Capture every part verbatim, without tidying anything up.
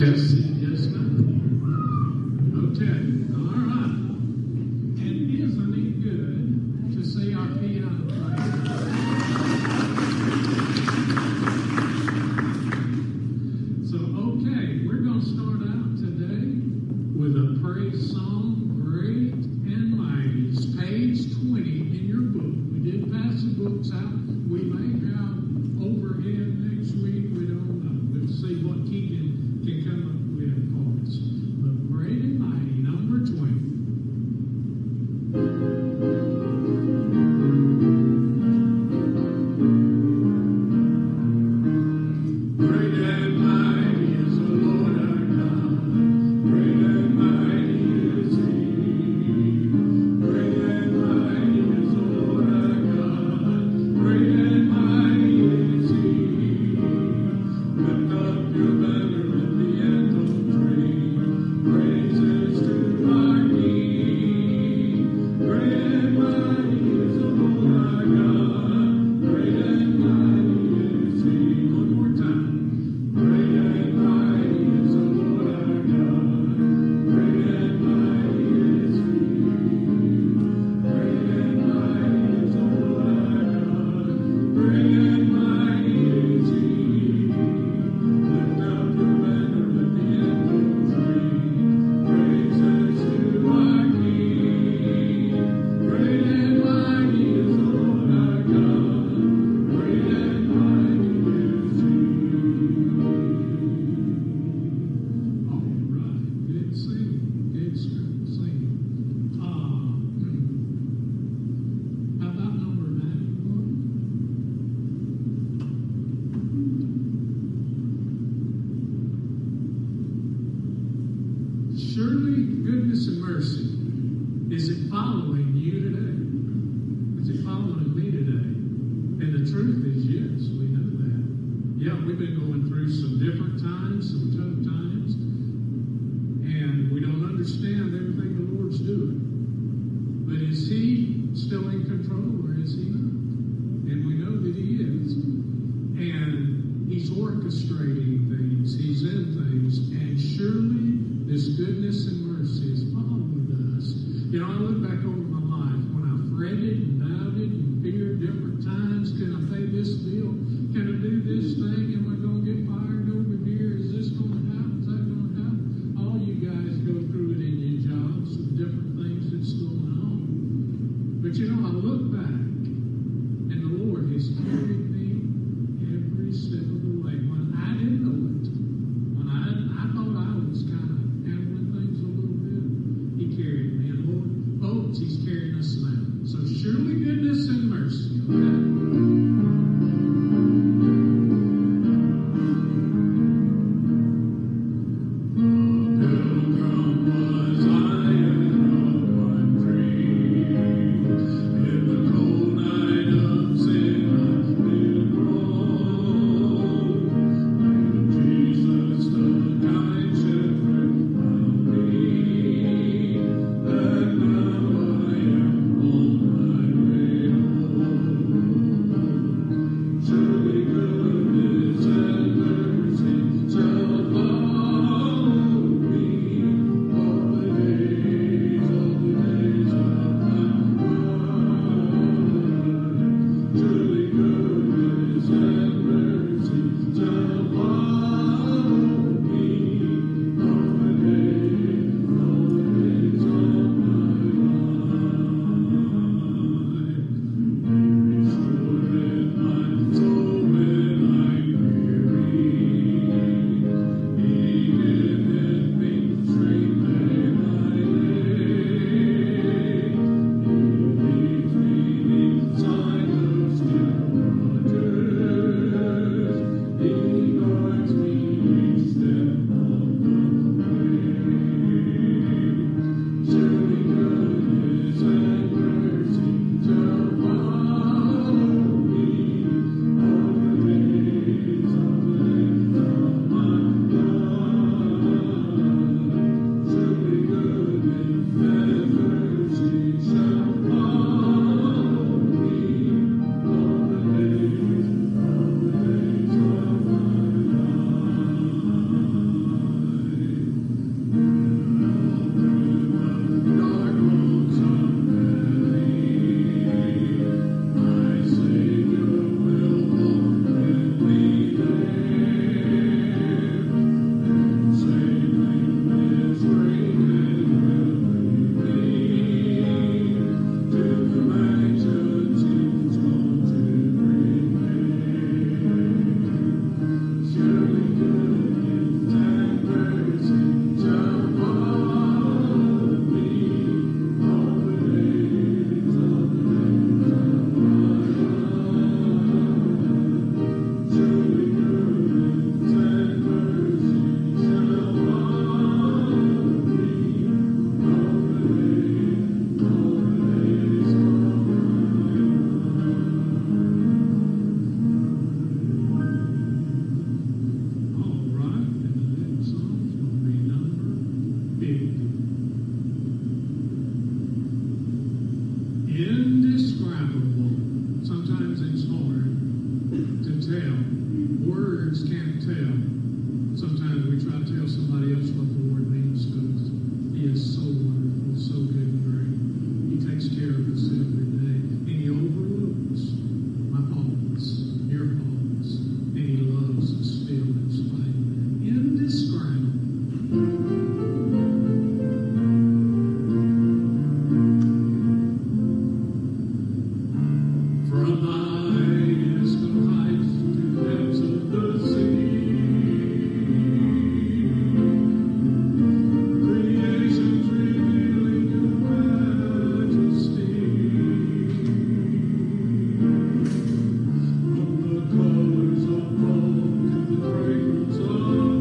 Test it, yes, ma'am. Okay, all right. And isn't it good to see our piano player? So, okay, we're going to start out today with a praise song, Great and Mighty. It's page twenty in your book. We did pass the books out. We may have overhead next week. We don't know. We'll see what Keegan can come up with for us. But Great and Mighty, number twenty. Great and mighty is the Lord our God. Great and mighty is He. Great and mighty is the Lord our God. Great and mighty is He. Lift up your banner at the anthem tree. Praises to our King. Great and mighty is the Lord our God. Great and mighty is He. One more time. Great and mighty is the Lord our God. Great and mighty is He. Great and mighty is the Lord our God. Great and mighty is He. Lift up your banner at the anthem tree. Praises to our King. Great and mighty is the Lord our God. Great and mighty is He. All right, good singing, good singing. Uh, how about number ninety-one? Surely goodness and mercy, is it following you today? Is it following me today? And the truth is, yes, we know that. Yeah, we've been going through some different times, some tough times, and we don't understand everything the Lord's doing. But is He still in control, or is He not? And we know that He is. And He's orchestrating things. He's in things. And surely this goodness and mercy is following us. You know, I look back over my life when I fretted and doubted and feared different times. Can I pay this bill? Can I do this thing? Am I going to get fired over here? Is this going to happen? Is that going to happen? All you guys go through it in your jobs with different things that's going on. But you know, I look back and the Lord has carried me every step of the way. When I didn't know it, when I, I thought I was kind of handling things a little bit, He carried me. And Lord, folks, He's carrying us now. So surely goodness and mercy, okay? indescribable. Sometimes it's hard to tell. Words can't tell. Sometimes we try to tell somebody else what the Lord means to us. He is so wonderful, so good and great. He takes care of us every day. And He overlooks my faults, your faults. And He loves us still in spite of that. Indescribable. From the highest of heights to the depths of the sea, creation's revealing Your majesty. From the colors of fall to the fragrance of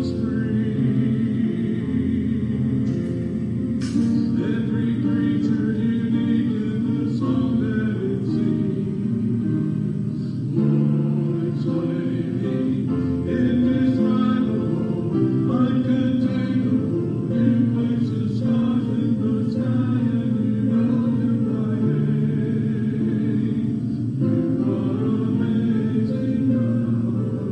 spring, every creature unique in the song that it sings. Lord, exciting, indescribable, uncontainable. You place the stars in the sky and You know them by name. You are amazing God.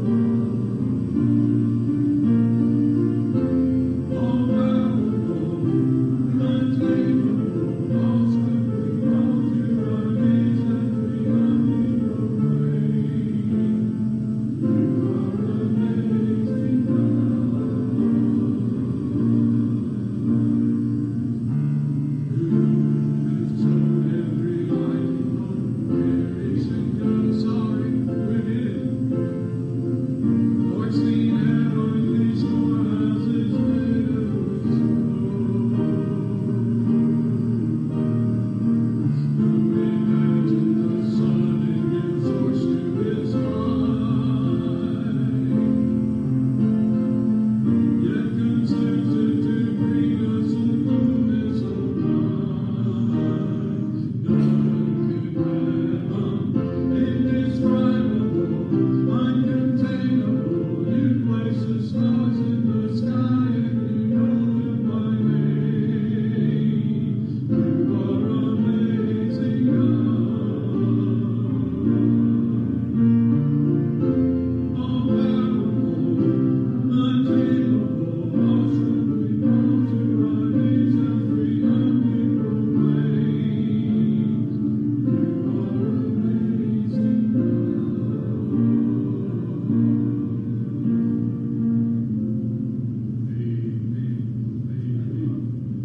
All powerful, untamable, all suffering, all to our knees and we humbly proclaim. You are amazing God. Who has sown every lightning on creation God? Sorry, we did. Lord, seen heavenly storehouses made of snow. Who imagined the sun and gives source to its light? Yet consents it to bring us a fullness of life. None can fathom, indescribable, uncontainable. You place the stars in the sky and You know them by name. You are amazing God. All powerful, untamable, all suffering, all to our knees and we humbly proclaim. You are amazing God. Amen. Amen.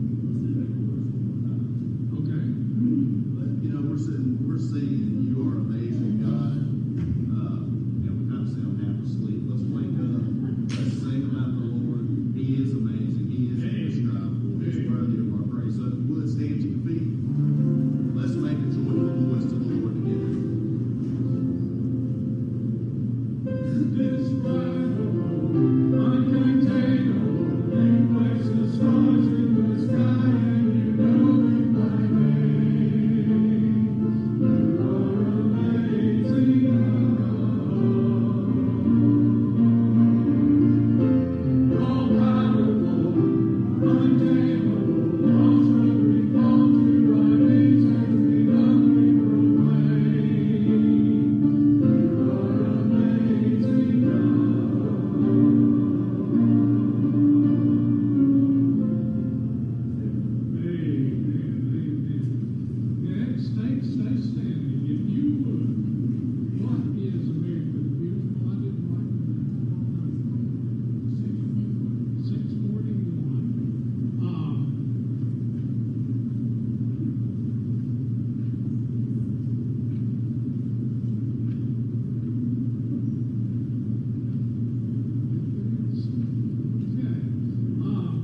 Okay. You know, we're sitting, we're singing, You Are Amazing God. Uh, you know, we kind of sound half asleep. Let's wake up. Let's sing about the Lord. He is amazing. He is indescribable. He's worthy of our praise. So if you would stand to your feet, let's make a joyful voice to the Lord together. Indescribable, uncontainable. You place the stars in the sky and You know them by name. You are amazing God. All powerful, untamable, all suffering, all to our knees and we humbly proclaim. You are amazing God. Amen. Amen. Next, stay, stay standing. If you would. What is America the Beautiful? I didn't write that. Six forty-one. Um, okay. Um,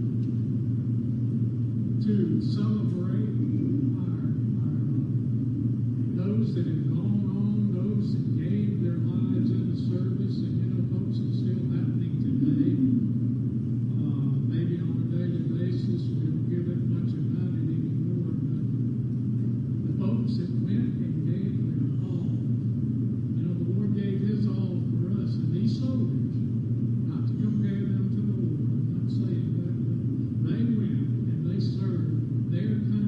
to celebrate our, our those that have gone on, those that gave their lives in the service, and you know, folks, it's still happening today. Uh, maybe on a daily basis, we don't give it much about it anymore, but the folks that went and gave their all, you know, the Lord gave His all for us, and these soldiers, not to compare them to the Lord, I'm not saying that, but they went and they served their country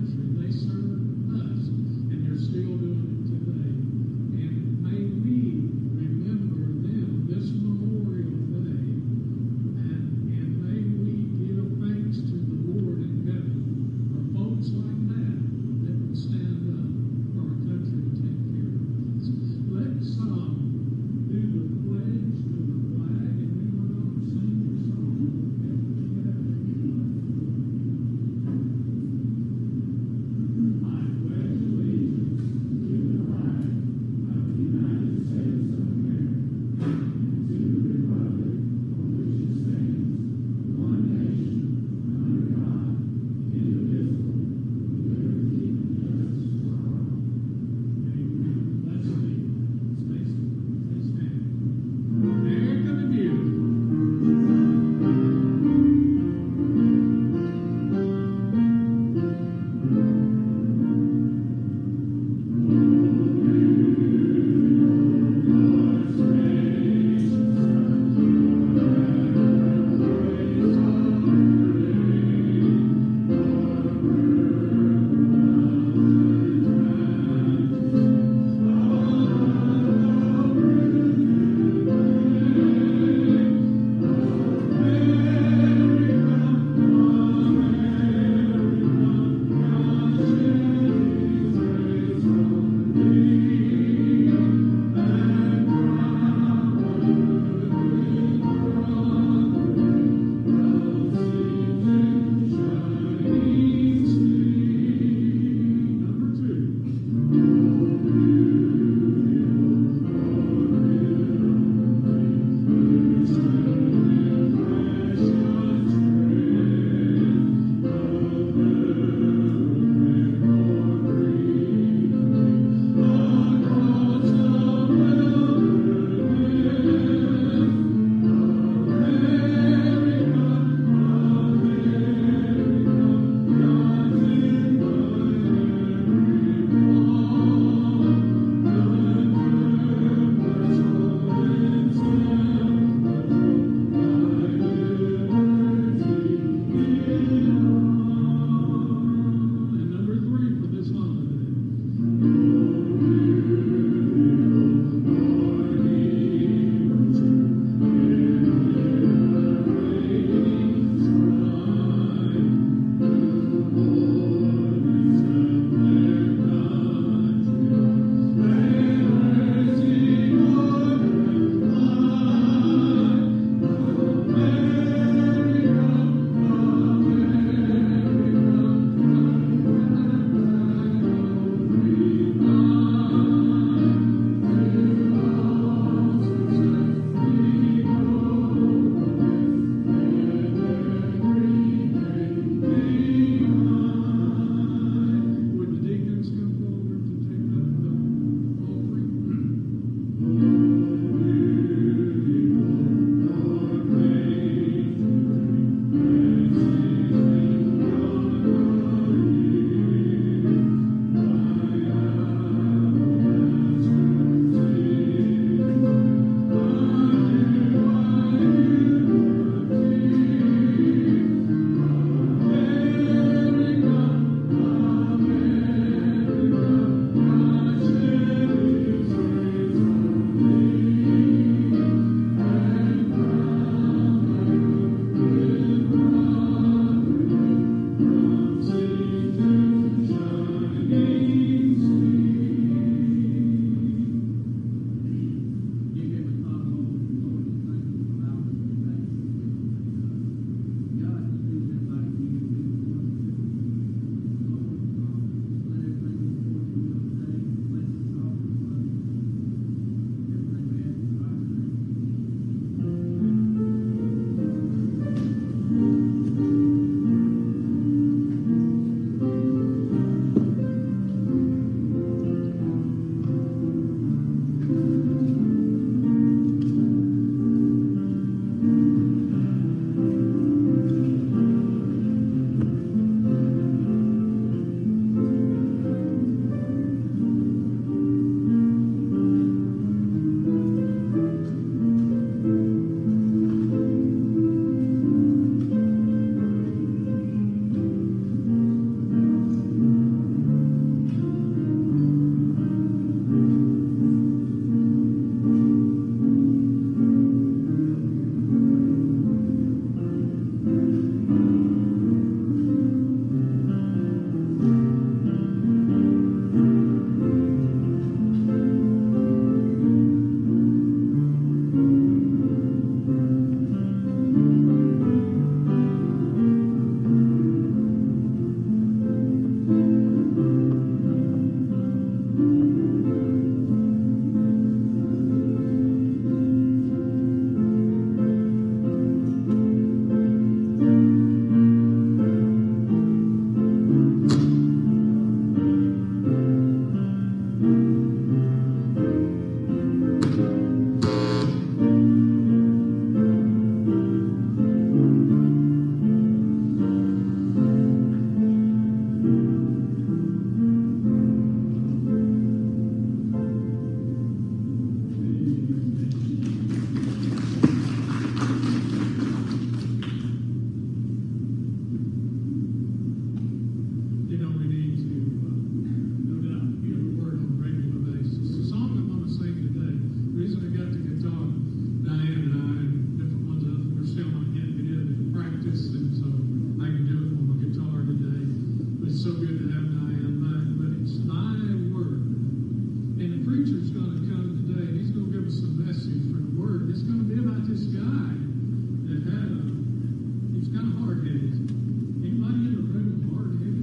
It's so good to have Diane back, but it's thy word. And the preacher's going to come today, and he's going to give us a message from the word. It's going to be about this guy that had a, he's kind of hard-headed. Anybody in the room hard-headed?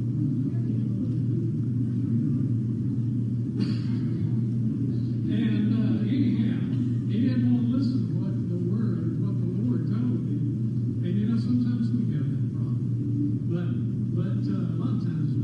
And uh, anyhow, he didn't want to listen to what the word, what the Lord told him. And you know, sometimes we have that problem. But but uh, a lot of times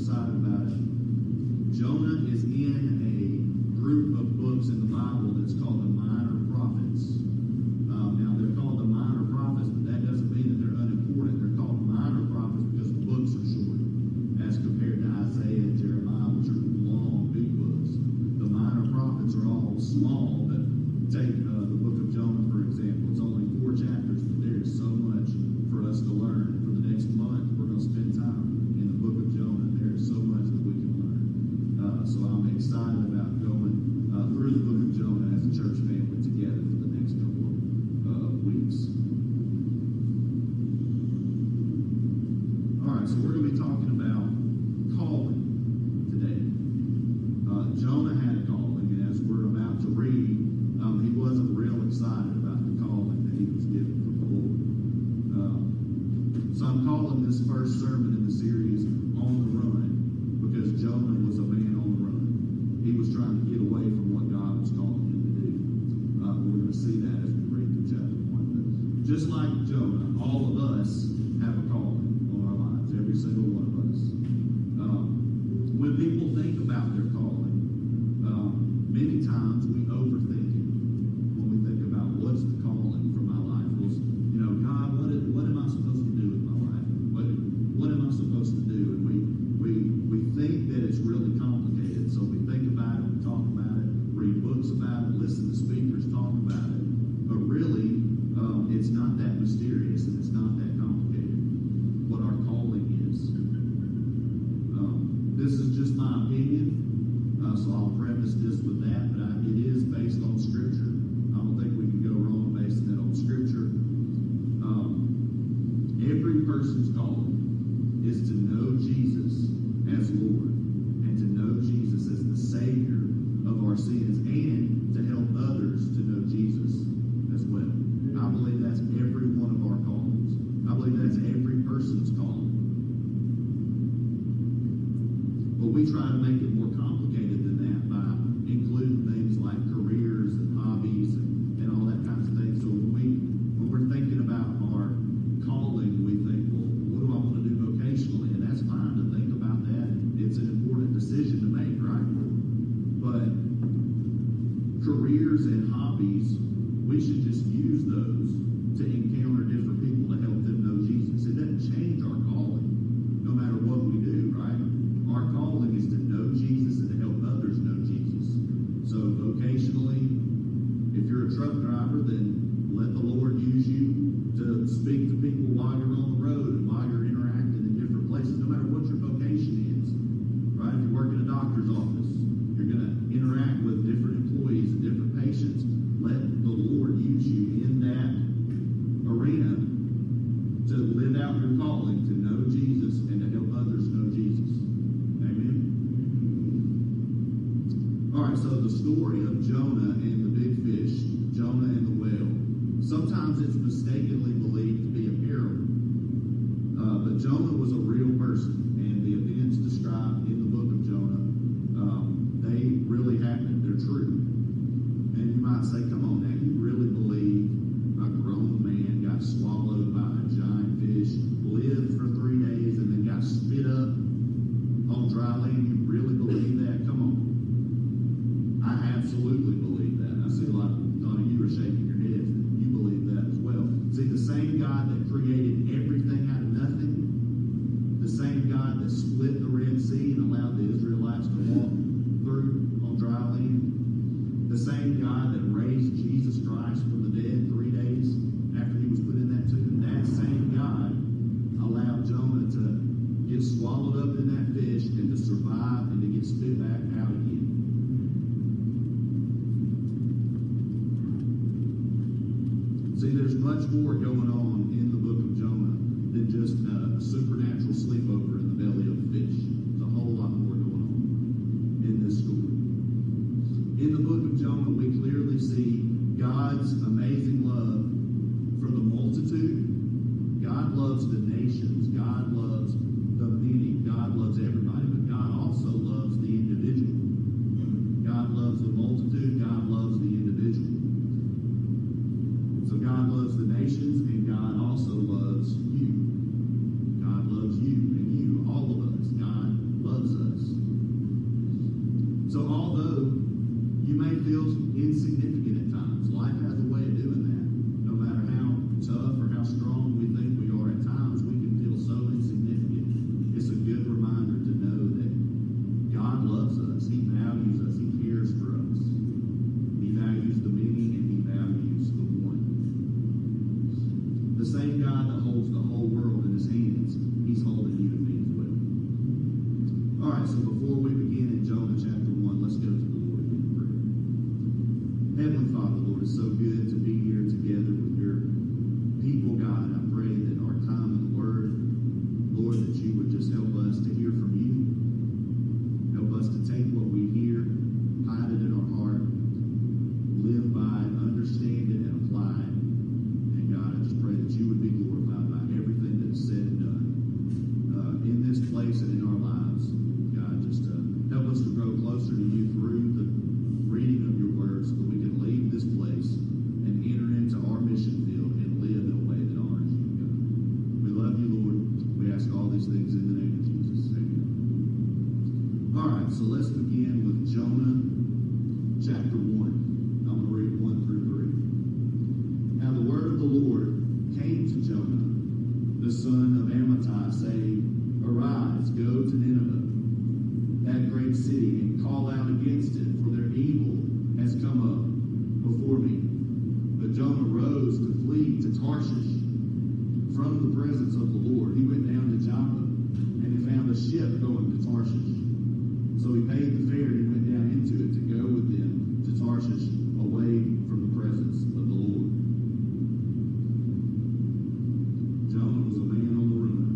excited about it. Jonah is in a group of books in the Bible that's called the Minor Prophets. Um, now, they're called the Minor Prophets, but that doesn't mean that they're unimportant. They're called Minor Prophets because the books are short, as compared to Isaiah and Jeremiah, which are long, big books. The Minor Prophets are all small, but take uh, the book of Jonah, for example. It's only four chapters, but there is so much for us to learn. For the next month, we're going to spend time in the book of Jonah. There is so much that we can learn. Uh, so I'm excited about going uh, through the book of Jonah as a church family together for the next couple of uh, weeks. All right, so we're going to be talking about calling today. Uh, Jonah had a calling, and as we're about to read, um, he wasn't real excited about the calling that he was given from the Lord. Um, so I'm calling this first sermon in the series On the Run, because Jonah was a man on the run. He was trying to get away from what God was calling him to do. Uh, we're going to see that as we read through chapter one. But just like Jonah, all of us have a calling on our lives, every single one of us. Um, when people think about their calling, um, many times we overthink it. When we think about what's the calling for my life, well, you know, God, what, is, what am I supposed to do with my life? What, what am I supposed to do? And we we we think that it's really complicated, so we think about it, we talk about it, read books about it, listen to speakers talk about it. But really, um, it's not that mysterious and it's not that complicated. What our calling is. Um, this is just my opinion, uh, so I'll preface this with that. But I, it is based on Scripture. I don't think we can go wrong basing it on Scripture. Um, every person's calling is to know Jesus as Lord and to know Jesus as the Savior of our sins and to help others to know Jesus as well. I believe that's every one of our callings. I believe that's every person's calling. But we try to make it more complicated than that by including things like careers and hobbies and, and all that kind of thing. So when we when we're thinking about our calling, we think, well, what do I want to do vocationally? And that's fine to think about that. It's an important decision to make, right? But careers and hobbies, we should just use those to encounter different people to help them know Jesus. It doesn't change our calling, no matter what we do, right? Our calling is to know Jesus and to help others know Jesus. So vocationally, if you're a truck driver, then let the Lord use you to speak to people while you're on the road and while you're interacting in different places, no matter what your vocation is, right? If you work in a doctor's office, you're going to interact with different employees and different patients. Let the Lord use you in that arena to live out your calling, to know Jesus and to help others know Jesus. Amen? All right, so the story of Jonah and the big fish, Jonah and the whale, sometimes it's mistakenly believed to be a parable. Uh, but Jonah was a real person, and the events described in the book of Jonah, um, they really happened. They're true. And you might say, come on now, you really believe a grown man got swallowed by a giant fish, lived for three days, and then got spit up on dry land? You really believe that? Come on. I absolutely believe that. I see a lot of none of you are shaking your heads. You believe that as well. See, the same God that created everything out of nothing, the same God that split the Red Sea and allowed the Israelites to walk through on dry land, the same God that raised Jesus Christ from the dead three days after he was put in that tomb, that same God allowed Jonah to get swallowed up in that fish and to survive and to get spit back out again. See, there's much more going on in the book of Jonah than just a supernatural sleepover in the belly of a fish. There's a whole lot more going on in this story. In the book of Jonah, we clearly see God's amazing love for the multitude. God loves the nations. God loves the many. God loves everybody. But God also loves the individual. God loves the multitude. God loves the individual. So God loves the nations, and God also loves you. God loves you and you, all of us. God loves insignificant at times. Life has a way of doing that. No matter how tough or how strong we think we are at times, we can feel so insignificant. It's a good reminder to know that God loves us. He values us. He cares for us. He values the many and He values the one. The same God that holds the whole world in His hands, He's holding you and me as well. All right, so before we begin in Jonah chapter one, let's go to the Lord in prayer. Heavenly Father, Lord, it's so good to be here together with your people, God. I pray that our time in the Word, Lord, that you would just help us to hear from you. Help us to take what we hear, hide it in our heart, live by it, understand it, and apply it. And God, I just pray that you would be glorified by everything that is said and done uh, in this place and in our lives. God, just uh, help us to grow closer to you through the reading of your word so that we can leave this place and enter into our mission field and live in a way that honors you, God. We love you, Lord. We ask all these things in the name of Jesus. Amen. All right, so let's begin with Jonah chapter one. I'm going to read one through three. Now the word of the Lord came to Jonah, the son of Amittai, saying, Arise, go to Nineveh, that great city, and call out against it, for their evil has come up before me. But Jonah rose to flee to Tarshish from the presence of the Lord. He went down to Joppa, and he found a ship going to Tarshish. So he paid the fare and he went down into it to go with them to Tarshish, away from the presence of the Lord. Jonah was a man on the run.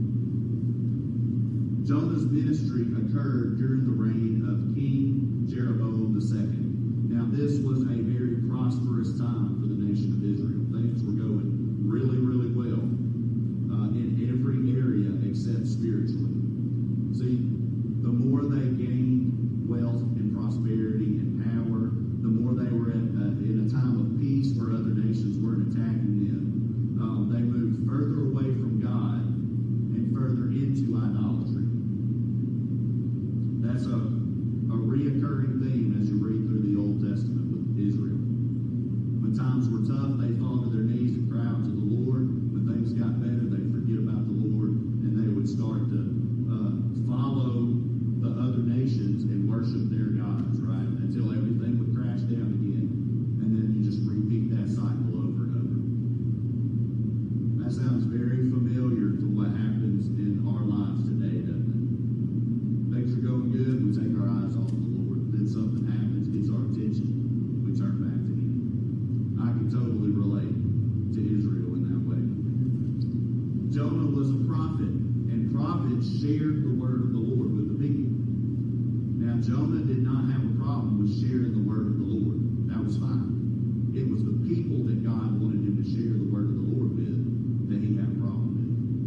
Jonah's ministry occurred during the reign of King Jeroboam the second. Now this was a very prosperous time for the nation of Israel. Things were going really, really well uh, in every area except spiritually. See, the more they gained wealth and prosperity and power, the more they were at, uh, in a time of peace where other nations weren't attacking them. Um, they moved further away from God and further into idolatry. That's a, a reoccurring theme as you read through the Old Testament with Israel. When times were tough, they fall to their knees and cry out to the Lord. When things got better, they forget about the Lord, and they would start to uh, follow the other nations and worship their gods, right? Until everything would crash down again, and then you just repeat that cycle over and over. That sounds very familiar to what happens in our lives today, doesn't it? Things are going good, we take our eyes off the Lord. Then something happens, gets our attention, we turn back to Him. I can totally relate to Israel in that way. Jonah was a prophet, and prophets shared the word of the Lord with the people. Now, Jonah did not have a problem with sharing the word of the Lord. That was fine. It was the people that God wanted him to share the word of the Lord with that he had a problem with.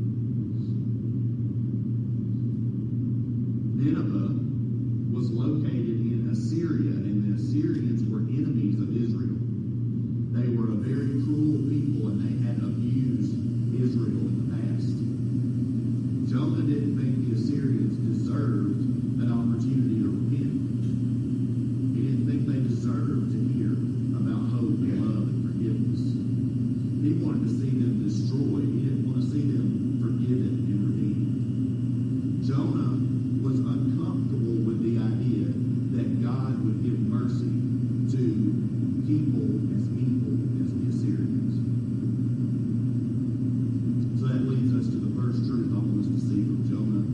Nineveh was located in Assyria, and the Assyrians were enemies of Israel. They were a very cruel people, and they had abused Israel in the past. Jonah didn't think the Assyrians deserved an opportunity to repent. He didn't think they deserved to hear about hope and love and forgiveness. He wanted to see them destroyed. He didn't want to see them forgiven and redeemed. Jonah was uncomfortable with the idea that God would give mercy to people as evil as the Assyrians. So that leads us to the first truth I want us to see from Jonah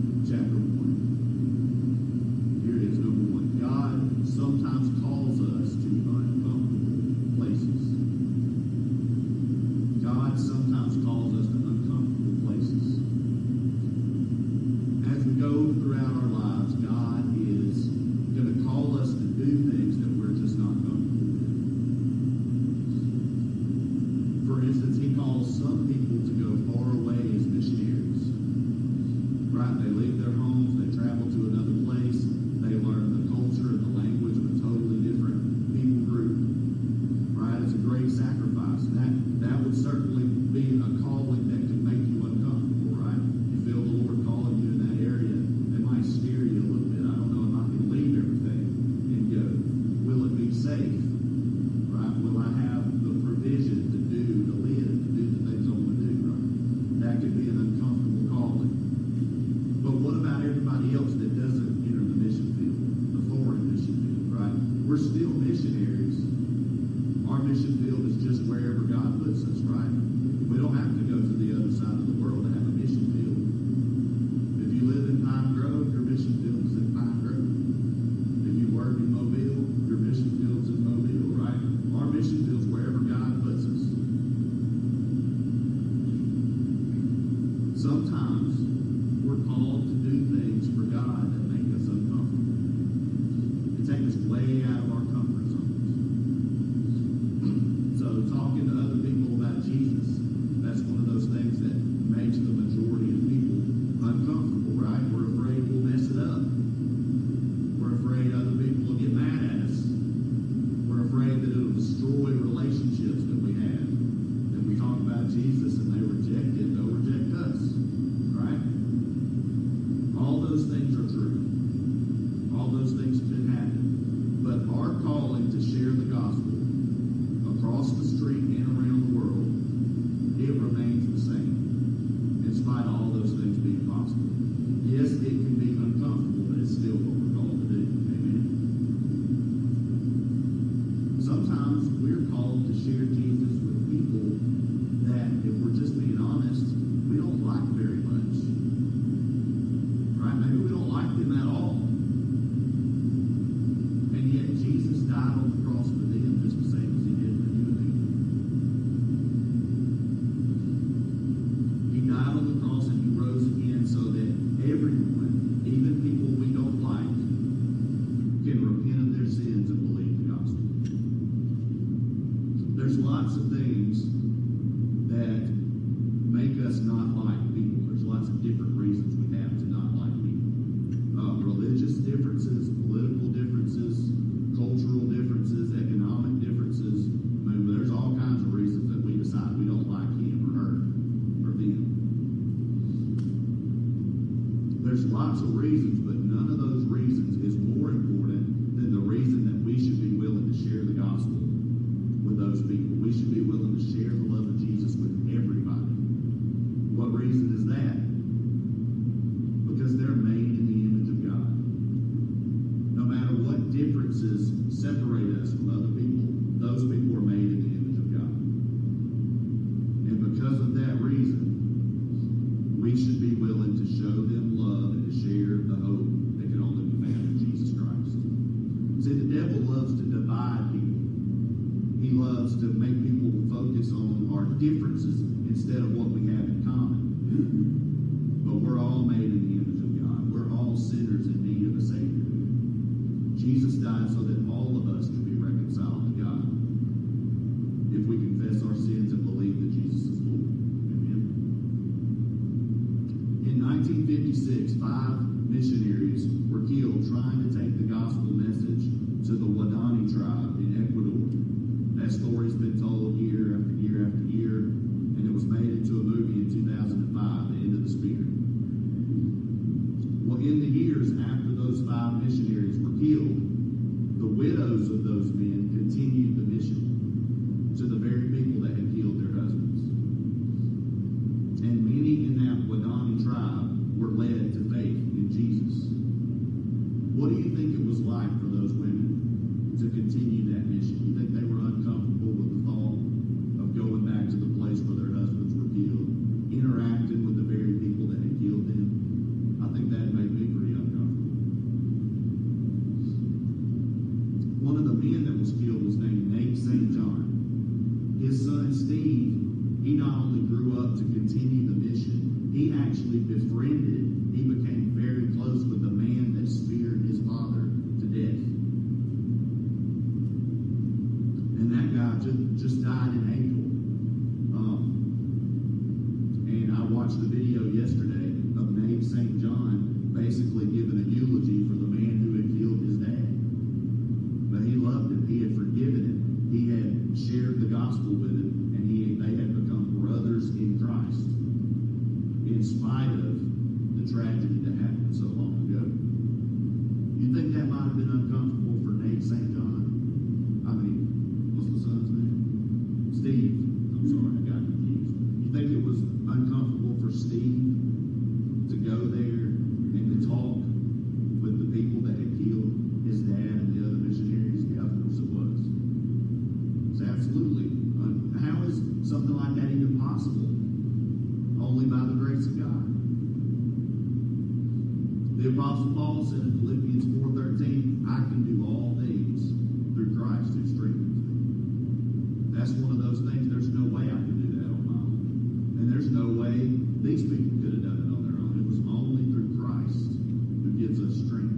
differences, political differences, cultural differences, economic differences. I mean, there's all kinds of reasons that we decide we don't like him or her or them. There's lots of reasons, but none of those reasons is more important than the reason that we should be willing to share the gospel with those people. We should be willing to share the love of Jesus with everybody. What reason is that? Because they're made in the image of God. No matter what differences separate us from other people, those people are made in the image of God. And because of that reason, we should be willing to show them love and to share the hope that can only be found in Jesus Christ. See, the devil loves to divide people. He loves to make people focus on our differences instead of what we have in common. But we're all made in the image of God. We're all sinners in need of a Savior. Jesus died so that all of us can be reconciled to God if we confess our sins and believe that Jesus is Lord. Amen. In nineteen fifty-six, five missionaries were killed trying to take the gospel message to the Wadani tribe in Ecuador. That story's been told year after year after year, and it was made into a movie in two thousand five, The End of the Spear. Well, in the years after those five missionaries were killed, the widows of those men continued the mission to the very people that had killed their husbands. And many in that Wadani tribe were led to faith in Jesus. What do you think it was like for those women to continue that mission? You think they were uncomfortable with the thought of going back to the place where their husbands were killed, interacting with the very people that had killed them? I think that made me pretty uncomfortable. One of the men that was killed was named Nate Saint John. His son Steve, he not only grew up to continue the mission, he actually befriended, he became very close with the man that speared his father to death. And that guy just, just died in April. Um, and I watched the video yesterday of Nate Saint John basically giving a eulogy for the man who had killed his dad. But he loved him. He had forgiven him. He had shared the gospel with him, and he they had become brothers in Christ in spite of the tragedy that happened so long ago. You think that might have been uncomfortable for Nate Saint John? I mean, what's the son's name? Steve. I'm sorry, I got confused. You think it was uncomfortable for Steve to go there and to talk with the people that had killed his dad and the other missionaries? Yeah, of course it was. It's absolutely. Un- How is something like that even possible? Only by the grace of God. The Apostle Paul said in Philippians four thirteen, I can do all things through Christ who strengthens me. That's one of those things, there's no way I can do that on my own. And there's no way these people could have done it on their own. It was only through Christ who gives us strength.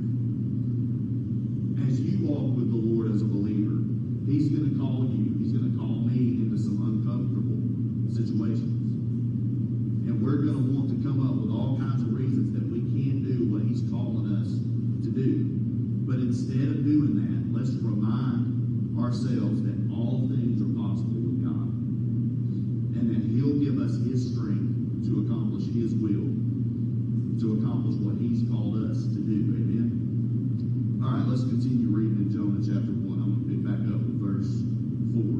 As you walk with the Lord as a believer, He's going to call you, He's going to call me into some uncomfortable situations. And we're going to want to come up with all kinds of reasons that we can't do what He's calling us to do. But instead of doing that, let's remind ourselves that all things are possible with God. And that He'll give us His strength to accomplish His will, to accomplish what He's called us to do. Amen? All right, let's continue reading in Jonah chapter one. I'm going to pick back up with verse four.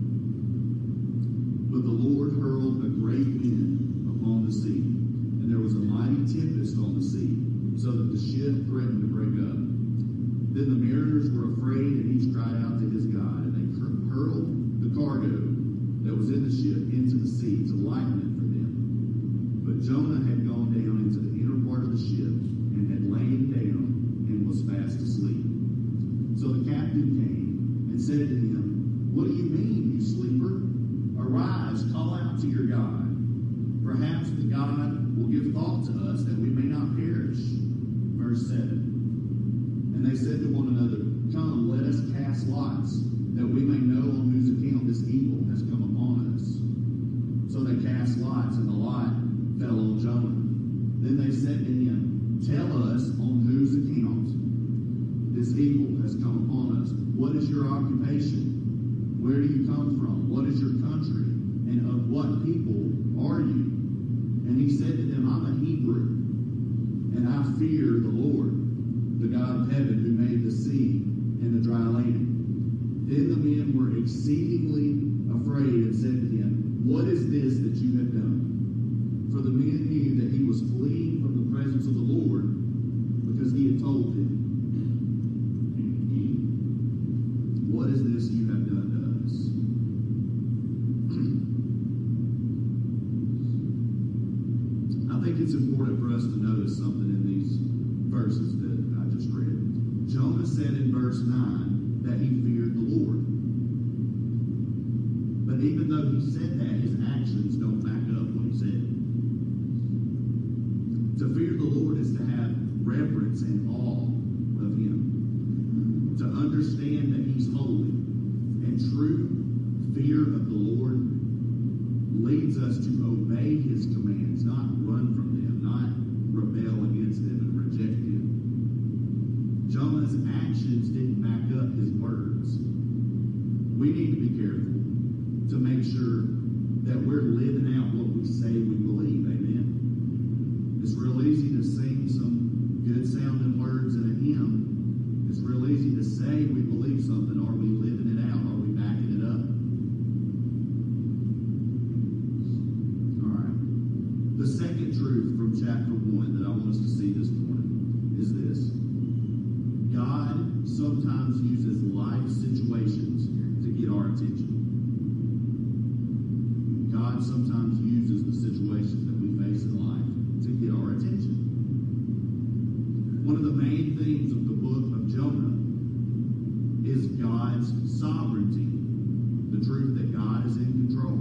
But the Lord hurled a great wind upon the sea, and there was a mighty tempest on the sea, so that the ship threatened to break up. Then the mariners were afraid, and each cried out to his God, and they hurled the cargo that was in the ship into the sea to lighten it for them. But Jonah had gone down into the inner part of the ship, and had lain down, and was fast asleep. So the captain came and said to him, What do you mean, you sleeper? Arise, call out to your God. Perhaps the God will give thought to us that we may not perish. Verse seven. And they said to one another, Come, let us cast lots, that we may know on whose account this evil has come upon us. So they cast lots, and the lot fell on Jonah. Then they said to him, Tell us on whose account What is your occupation? Where do you come from? What is your country? And of what people are you? And he said to them, I'm a Hebrew, and I fear the Lord, the God of heaven, who made the sea and the dry land. Then the men were exceedingly afraid and said to him, What is this that you have done? For the men knew that he was fleeing from the presence of the Lord, because he had told them, What is this you have done to us? I think it's important for us to notice something in these verses that I just read. Jonah said in verse nine that he feared the Lord. But even though he said that, his actions don't back up what he said. To fear the Lord is to have reverence and awe of him. To understand that he's holy. And true fear of the Lord leads us to obey his commands, not run from them, not rebel against them and reject them. Jonah's actions didn't back up his words. We need to be careful to make sure that we're living out what we say we believe. Amen. It's real easy to sing some good sounding words in a hymn. It's real easy to say we believe something. Are we living it out? Are we backing it up? All right. The second truth from chapter one that I want us to see this morning is this. God sometimes uses life situations to get our attention. God sometimes uses the situations that we face in life to get our attention. One of the main themes of the book of Jonah is God's sovereignty, the truth that God is in control.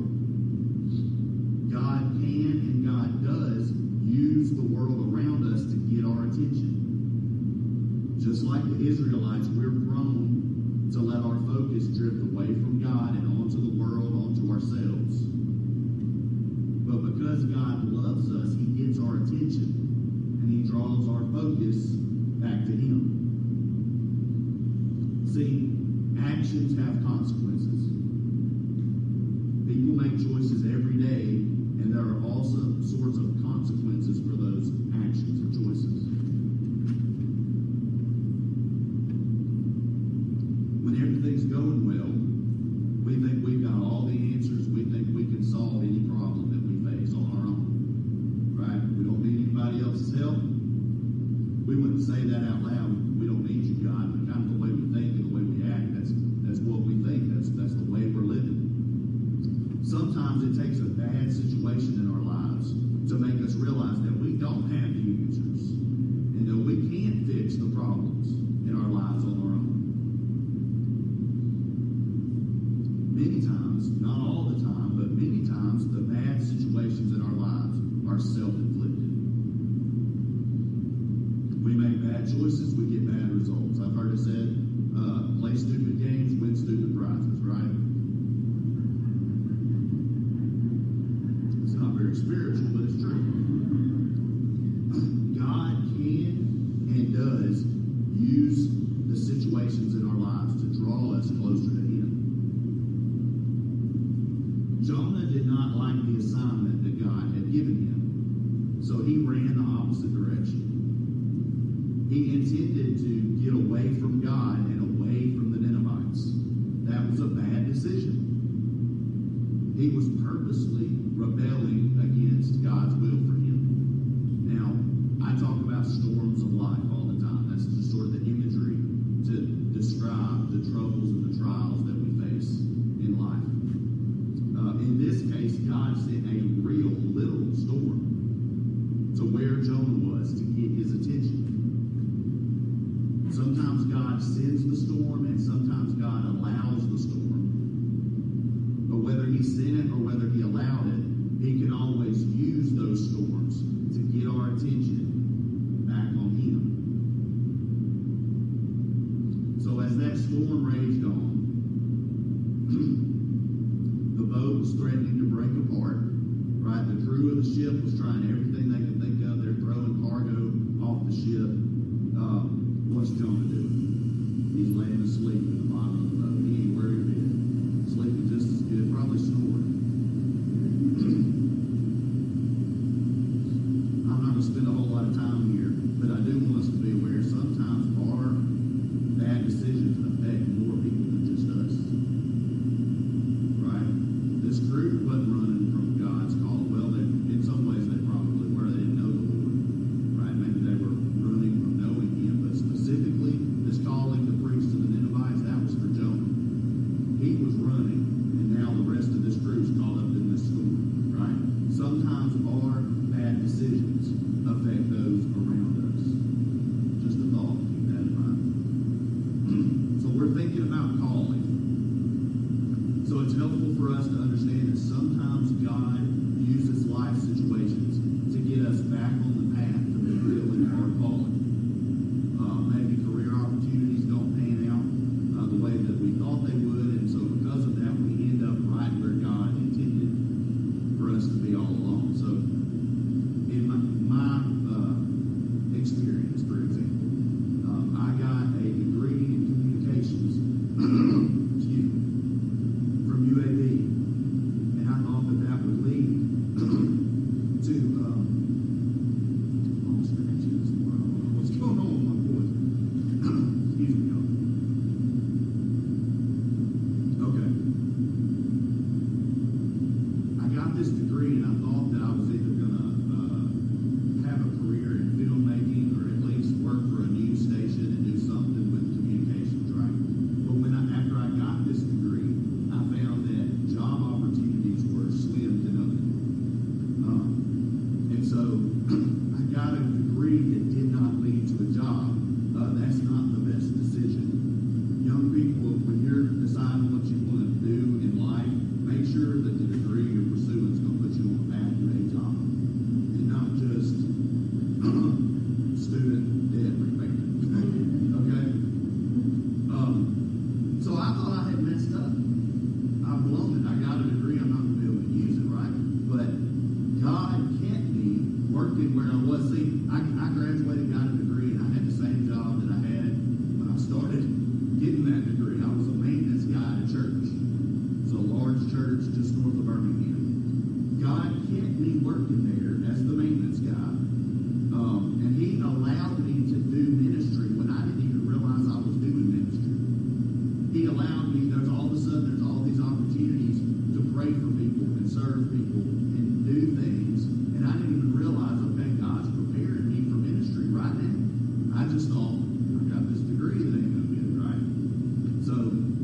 God can and God does use the world around us to get our attention. Just like the Israelites, we're prone to let our focus drift away from God and onto the world, onto ourselves. But because God loves us, he gets our attention and he draws our focus back to him. See, actions have consequences. People make choices every day, and there are also sorts of consequences for those actions and choices. When everything's going well, we think we've got all the answers. We think we can solve any problem that we face on our own. Right? We don't need anybody else's help. We wouldn't say that out loud. We don't need you, God. But kind of the way we think and the way we act, that's that's what we think. That's that's the way we're living. Sometimes it takes a bad situation in our lives to make us realize that we don't have the answers and that we can't fix the problems in our lives on our own. Many times, not all the time, but many times, the bad situations in our lives are self-inflicted. We make bad choices, we get bad results. I've heard it said, uh, play stupid games, win stupid prizes, right? It's not very spiritual, but it's true. God can and does use the situations in our lives to draw us closer to him. Jonah did not like the assignment that God had given him, so he ran the opposite direction. He intended to get away from God and away from the Ninevites. That was a bad decision. He was purposely rebelling against God's will for him. Now, I talk about storms of life all the time. That's just sort of the imagery to describe the troubles and the trials that we face in life. Uh, in this case, God sent a real, literal storm to where Jonah was to get his attention. Sometimes God sends the storm, and sometimes God allows the storm. But whether he sent it or whether he allowed it, he can always use those storms to get our attention back on him. So as that storm raged on, the boat was threatening to break apart, right? The crew of the ship was trying everything they could think of. They're throwing cargo off the ship. Um, what's Jonah doing? He's laying asleep in the bottom of the boat. He ain't where he been. Sleeping just as good, probably snoring. I'm not going to spend a whole lot of time here, but I do want us to be aware sometimes our bad decisions affect more people than just us. Right? This group wasn't running from God's call. Well, they, in some ways they probably were. They didn't know the Lord. Right? Maybe they were running from knowing Him. But specifically, this calling to preach to the Ninevites, that was for Jonah. He was running, and now the rest of this group's caught up in this story. Right? Sometimes our bad decisions affect those around us. Just a thought. Keep that in mind. So we're thinking about calling. So it's helpful for us to understand that sometimes God uses life situations to get us back on the path to fulfilling our calling. Uh, maybe career opportunities don't pan out uh, the way that we thought they would, and so because of that, we end up right where God intended for us to be all along. So in my, my uh, experience, for example, um, I got a degree in communications excuse me, from U A B, and I thought that that would lead to um, oh, scratches. Wow, what's going on with my voice? Excuse me, y'all. Okay. I got this degree, and I thought that I was either going to uh, have a career in filmmaking or at least work for a news station and do something with communications, right? But when I, after I got this degree, I found that job opportunities were slim to none. Um, and so I got a degree that did not lead to a job. Uh, that's not the best decision. Young people, when you're deciding what you want to do in life, make sure that the degree you're pursuing is going to put you on the path to a job and not just student debt repayment. Okay? Um, so I thought I had messed up. I've blown it. I got a degree. I'm not going to be able to use it, right? But God kept me working where I was. See, I, I graduated, got a degree, and I had the same job that I had when I started getting that degree. I was a maintenance guy at a church. It's a large church just north of Birmingham. God kept me working there as the maintenance guy. Um, and He allowed me to do ministry when I didn't even realize I was doing ministry. He allowed me, there's all of a sudden, there's all these opportunities to pray for people and serve people and do things. And I didn't even realize, okay, God's preparing me for ministry right now. I just thought, I got this degree, that ain't no good, right? So,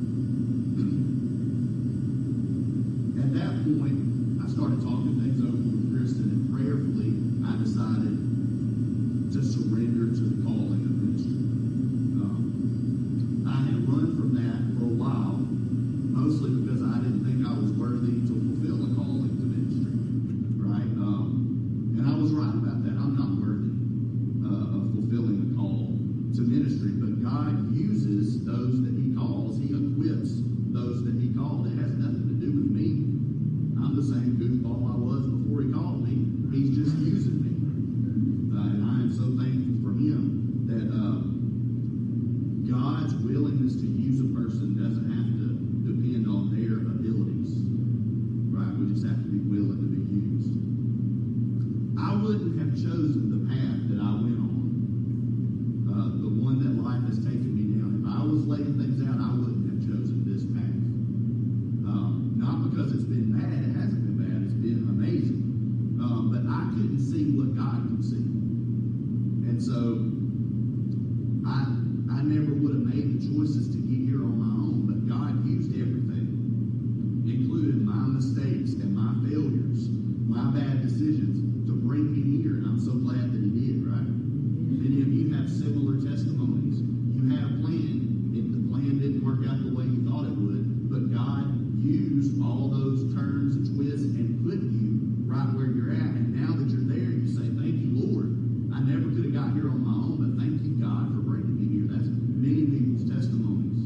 at that point, I started talking things over with Kristen, and prayerfully, I decided to surrender to the calling of ministry. Um, I had run from that for a while, mostly because I didn't think I was worthy to fulfill a calling to ministry, right? Um, and I was right about that. I'm not worthy uh, of fulfilling a call to ministry, but God uses those that He calls. He equips those that He called. It has nothing to do with me. I'm the same goofball I was before He called me. He's just using me. Uh, and I am so thankful for Him that uh, God's willingness to use a person doesn't have to depend on their abilities. Right? We just have to be willing to be used. I wouldn't have chosen the path that I went on, uh, the one that life has taken me down. If I was laying things out, I wouldn't have chosen this path. Um, not because it's been bad. It hasn't been bad. It's been amazing. Um, but I couldn't see what God could see. And so I I never would have made the choices to get here on my own, but God used everything, including my mistakes and my failures, my bad decisions, to bring me here. And I'm so glad that He did, right? Many of you have similar testimonies. You had a plan. If the plan didn't work out the way you thought it would, but God used all those turns and twists and put you right where you're at. And now that you're there, you say, thank you, Lord. I never could have got here on my own, but thank you, God, for bringing me here. That's many people's testimonies.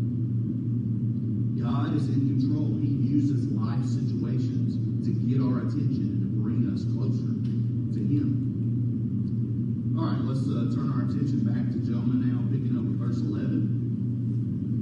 God is in control. He uses life situations to get our attention and to bring us closer to Him. All right, let's uh, turn our attention back to Jonah now, picking up with verse eleven.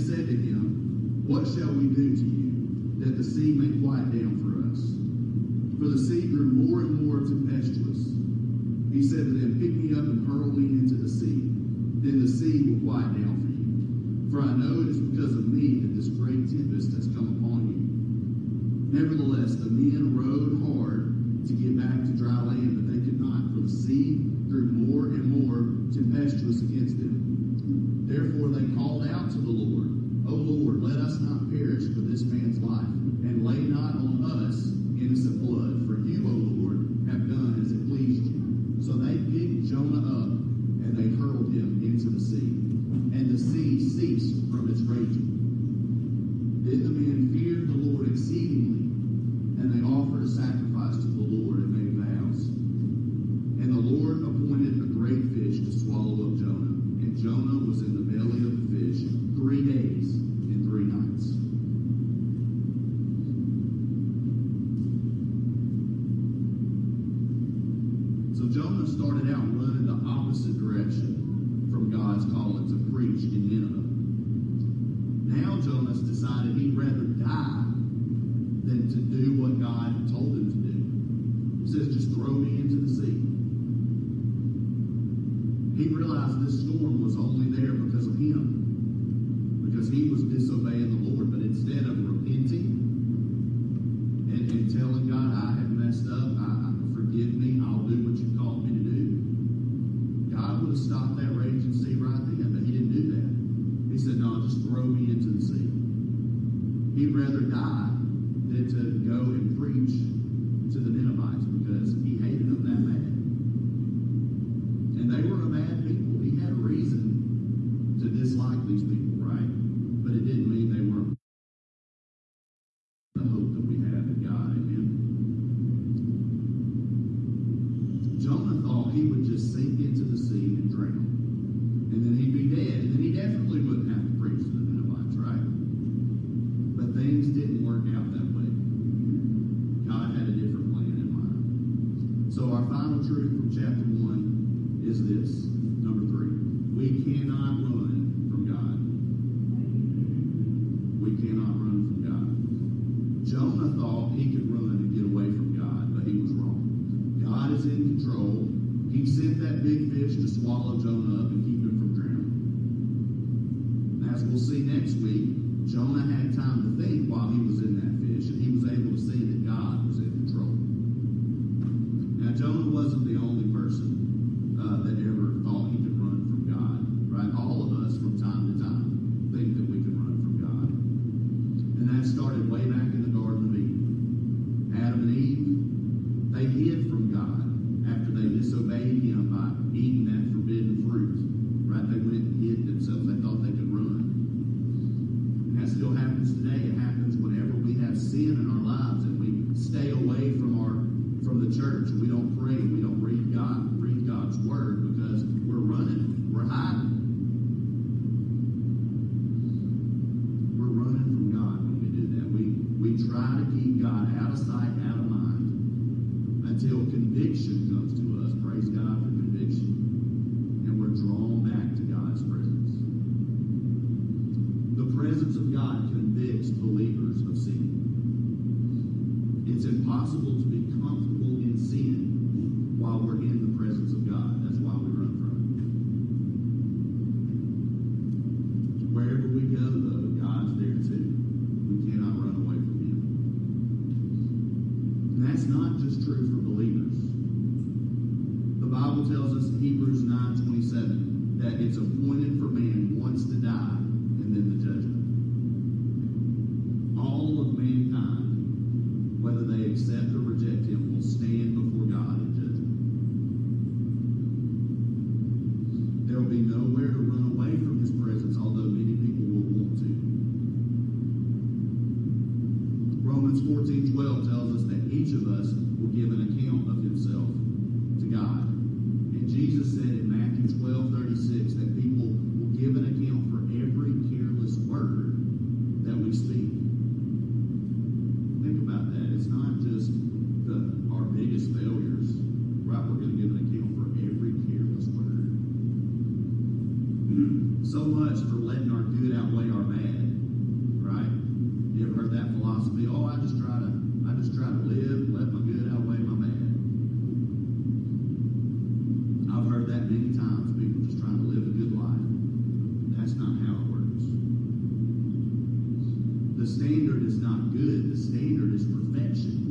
said to him, "What shall we do to you, that the sea may quiet down for us?" For the sea grew more and more tempestuous. He said to them, "Pick me up and hurl me into the sea. Then the sea will quiet down for you. For I know it is because of me that this great tempest has come upon you." Nevertheless, the men rowed hard to get back to dry land, but they could not, for the sea grew more and more tempestuous against them. Therefore they called out to the Lord, "O Lord, let us not perish for this man's life, and lay not on us innocent blood. For you, O Lord, have done as it pleased you." So they picked Jonah up, and they hurled him into the sea. And the sea ceased from its raging. Then the men feared the Lord exceedingly, and they offered a sacrifice to the Lord and made vows. And the Lord appointed a great fish to swallow up Jonah. And Jonah was in the belly of the fish three days and three nights. So Jonah started out running the opposite direction from God's calling to preach in Nineveh. Now Jonah's decided he'd rather die than to do what God told him to do. He says, "Just throw me into the sea." He realized this storm was only there because of him, because he was disobeying the Lord. But instead of repenting and, and telling God, "I have messed up, I, I, forgive me, I'll do what you called me to do," God would have stopped that raging sea right then, but he didn't do that. He said, "No, just throw me into the sea." He'd rather die than to go and preach to the Ninevites because he hated them that bad. And they were a bad people. He had a reason to dislike these people, right? But it didn't mean they weren't the hope that we have in God. Amen. Jonah thought he would just sink into the sea and drown. And then he'd be dead. And then he definitely wouldn't have to preach to the Ninevites, right? But things didn't work out that way. God had a different plan in mind. So our final truth from chapter one is this. Number three. We cannot run from God. We cannot run from God. Jonah thought he could run and get away from God, but he was wrong. God is in control. He sent that big fish to swallow Jonah up and keep him from drowning. As we'll see next week, Jonah had time to think while he was in that fish, and he was able to see that God was in control. Now, Jonah wasn't the only person uh, that ever thought he could run from God, right? All of us, from time to time, think that we can run from God. And that started way back in the Garden of Eden. Adam and Eve, they hid from God after they disobeyed him by eating that forbidden fruit, right? They went and hid themselves. They thought they could run. And that still happens today. It happens whenever we have sin in our lives and we stay away from our from the church. We don't pray. We don't read God, read God's word because we're running. We're hiding. We're running from God when we do that. We we try to keep God out of sight, out of mind, until conviction comes to us. Praise God for conviction. And we're drawn back to God's presence. The presence of God convicts believers of sin. It's impossible to be comfortable in sin while we're in the presence of God. That's why we run from it. Wherever we go, though, God's there too. We cannot run away from him. And that's not just true for believers. The Bible tells us in Hebrews nine twenty-seven that it's appointed for man once to die and then the judgment. All of mankind, whether they accept or reject him, will stand before God in judgment. There will be nowhere to run away from his presence, although many people will want to. Romans fourteen twelve tells us that each of us will give an account of himself to God. And Jesus said in Matthew twelve thirty-six that people will give an account for every careless word that we speak. Think about that. It's not just the, our biggest failures, right? We're going to give an account for every careless word. so much for letting our good outweigh our bad, right? You ever heard that philosophy? Oh, I just try to, I just try to live, let my good outweigh my bad. I've heard that many times. People just trying to live a good life. That's not how it works. The standard is not good. The standard is perfection.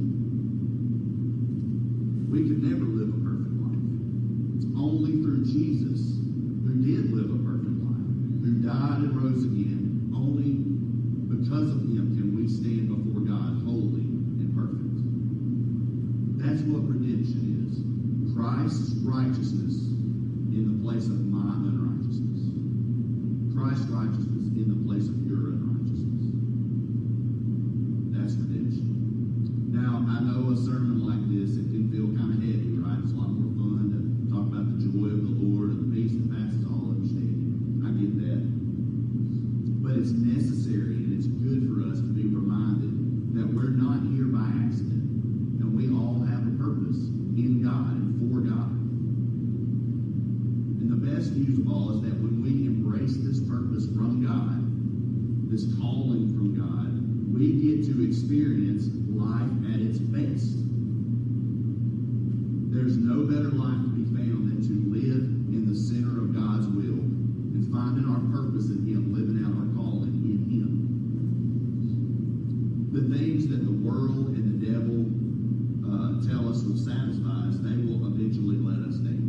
We could never live a perfect life. It's only through Jesus, who did live a perfect life, who died and rose again. Only because of him can we stand before God holy and perfect. That's what redemption is. Christ's righteousness in the place of my unrighteousness. Christ's righteousness in the place of your unrighteousness. That's redemption. Now, I know a sermon like this, it can feel kind of heavy, right? It's a lot more fun to talk about the joy of the Lord and the peace that passes all understanding. I get that. But it's necessary and it's good for us to be reminded that we're not here by accident. And we all have a purpose in God and for God. And the best news of all is that when we embrace this purpose from God, this calling from God, we get to experience life at its best. There's no better life to be found than to live in the center of God's will and finding our purpose in him, living out our calling in him. The things that the world and the devil uh, tell us will satisfy us, they will eventually let us down.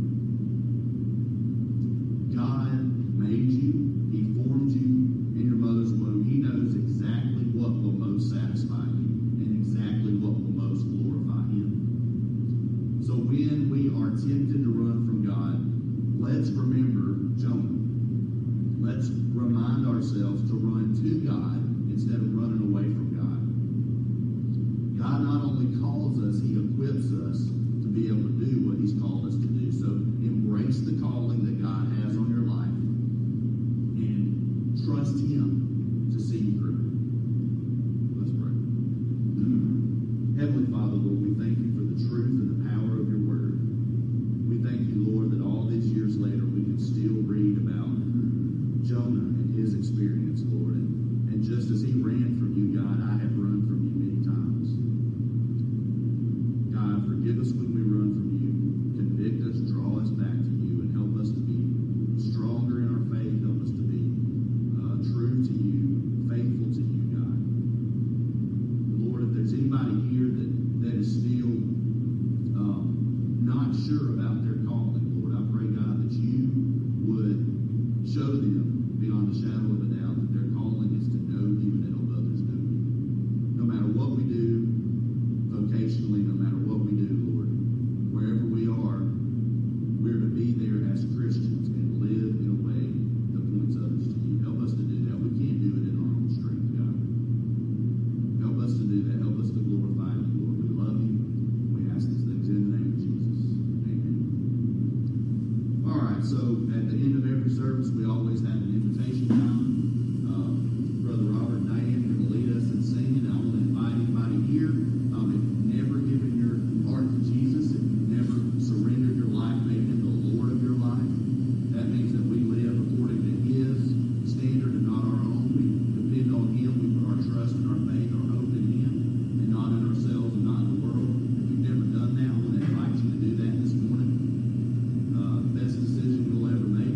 God made you. He formed you in your mother's womb. He knows exactly what will most satisfy you and exactly what will most glorify him. So when we are tempted to run from God, let's remember Jonah. Let's remind ourselves to run to God instead of running away from God. God not only calls us, he equips us to be able to do what he's called us to do. So embrace the calling that God has on your life and trust him to see you through. Let's pray. Heavenly Father, Lord, we thank you for the truth and the power of your word. We thank you, Lord, that all these years later we can still read about Jonah and his experience, Lord. And, and just as he ran from you, God, I have run from you many times. God, forgive us when we run from you. Convict us, draw us back to you, and help us to be stronger in our faith. Help us to be uh, true to you, faithful to you, God. Lord, if there's anybody here that, that is still um, not sure about their calling, Lord, I pray, God, that you would show them beyond a shadow of a doubt that their calling is to know you and help others know you. No matter what we do vocationally, no matter what we do, Lord, wherever we are, we're to be there as Christians and live in a way that points others to you. Help us to do that. We can't do it in our own strength, God. Help us to do that. Help us to glorify you, Lord. We love you. We ask these things in the name of Jesus. Amen. All right, so at the end of every service, we always have an invitation time. Uh, Brother Robert and Diane are going to lead us in singing. I want to invite anybody here. Um, if you've never given your heart to Jesus, if you've never surrendered your life, made him the Lord of your life, that means that we live according to his standard and not our own. We depend on him. We put our trust and our faith, our hope in him, and not in ourselves and not in the world. If you've never done that, I want to invite you to do that this morning. Uh, best decision you'll ever make.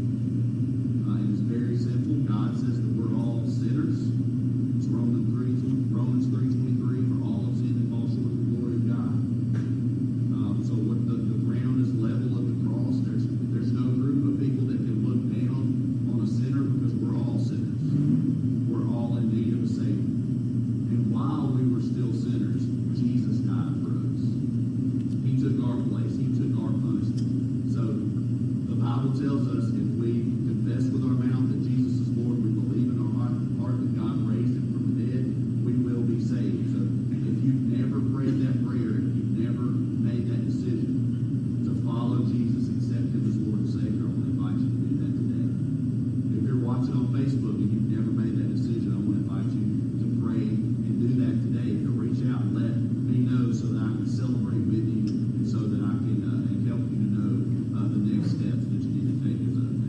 Uh, and it's very simple. God says that we're all sinners. It's Romans three, Romans three twenty-three, for all have sinned and fall short of the glory of God. Um, so what the, the ground is level at the cross. There's there's no group of people that can look down on a sinner because we're all sinners. We're all in need of a Savior. And while we were still sinners, Jesus died for us. He took our place. He took our punishment. So the Bible tells us if we confess with our mouth that Jesus is Lord, we believe in our heart, heart that God raised him from the dead, we will be saved. So if you've never prayed that prayer, if you've never made that decision to follow Jesus, accept him as Lord and Savior, I want to invite you to do that today. If you're watching on Facebook and you've never made that decision, I want to invite you to pray and do that today. To reach out and let me know so that I can celebrate with you and so that I can uh, and help you to know uh, the next steps that you need to take as a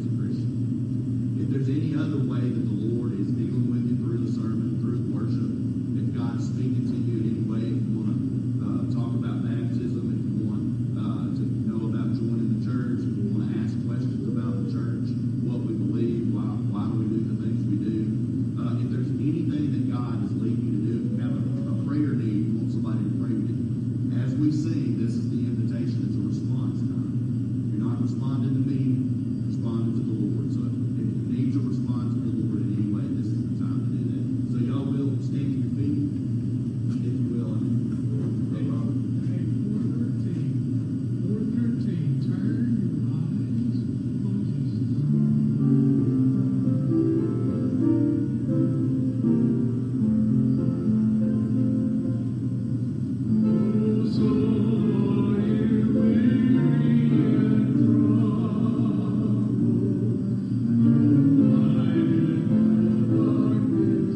there's any other way that the Lord is dealing with you through the sermon, through worship, if God's speaking to you in any way, if you want to uh, talk about baptism, if you want uh, to know about joining the church, if you want to ask questions about the church, what we believe, why, why do we do the things we do, uh, if there's anything that God is leading you to do, if you have a, a prayer need, you want somebody to pray with you, as we sing, this is the invitation. It's a response time. You're not responding to me, responding to the Lord. So if you need to respond to the Lord in any way, this is the time to do that. So y'all will stand to your feet, if you will. Hey, Robert. Hey, four thirteen. four thirteen. Turn your eyes on Jesus. Oh, so you weary and troubled, light in the darkness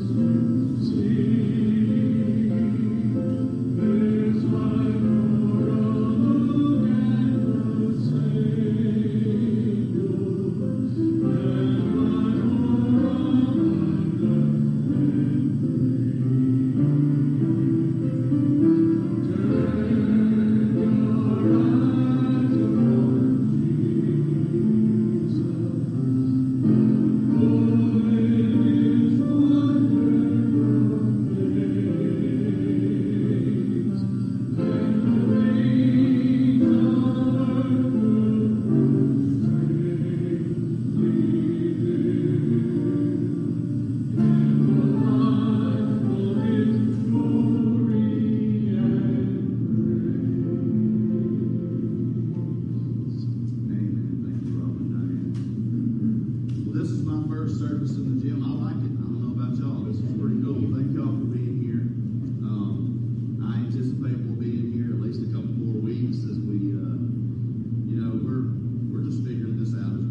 see. There's light for a look at the Savior, and light for Amen. Thank you, Robert and Diane. Well, this is my first service in the gym. I like it. I don't know about y'all. This is pretty cool. Thank y'all for being here. Um, I anticipate we'll be in here at least a couple more weeks as we, uh, you know, we're we're just figuring this out as